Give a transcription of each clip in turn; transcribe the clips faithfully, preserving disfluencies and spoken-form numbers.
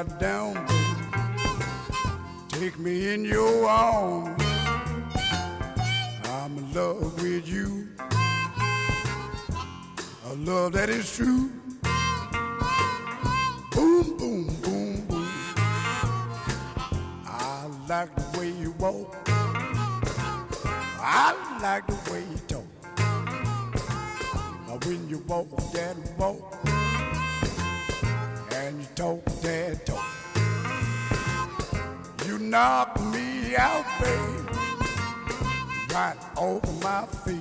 right down, baby. Take me in your arms. I'm in love with you. A love that is true. Boom, boom, boom, boom. I like the way you walk. I like the way you talk. Now when you walk that walk and you talk that talk, you knock me out, baby, right over my feet.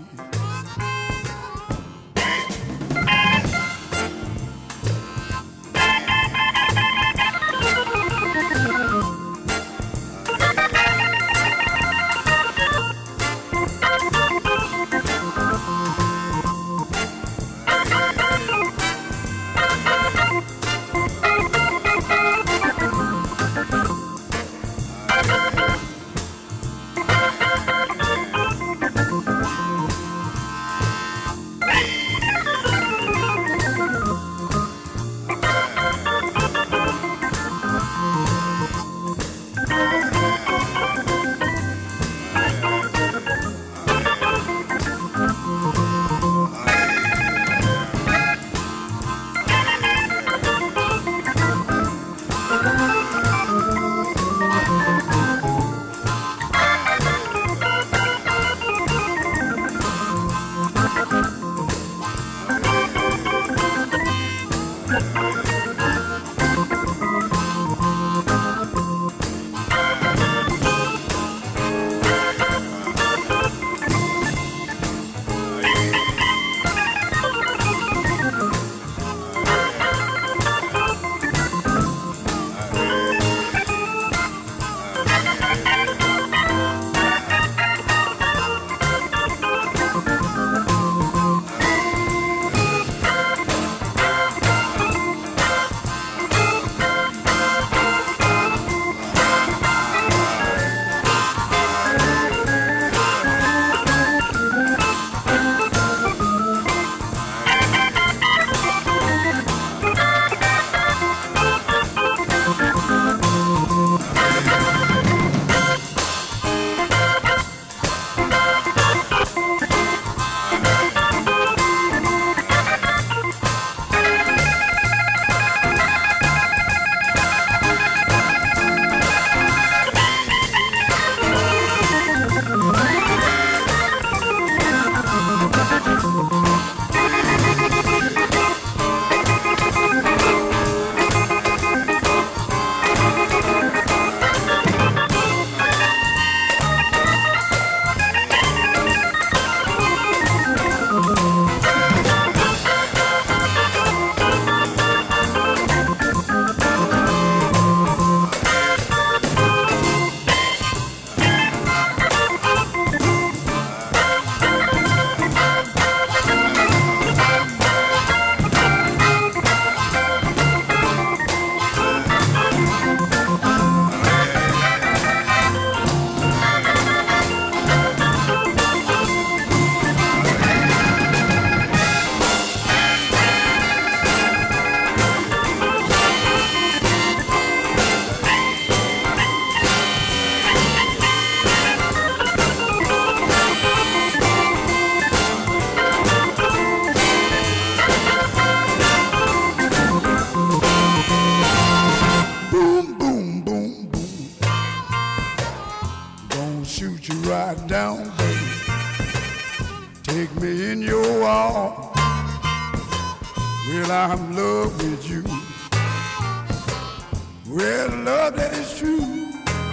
Shoot you right down, baby. Take me in your arms. Well, I'm in love with you. Well, love that is true.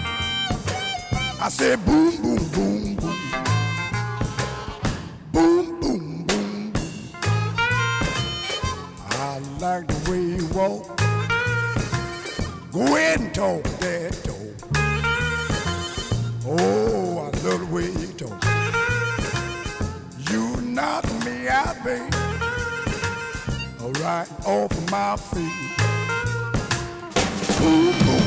I said boom, boom, boom, boom. Boom, boom, boom, boom. I like the way you walk. Go ahead and talk that talk. Oh, I love the way you talk. You knock me out, baby, right off of my feet. Ooh, ooh.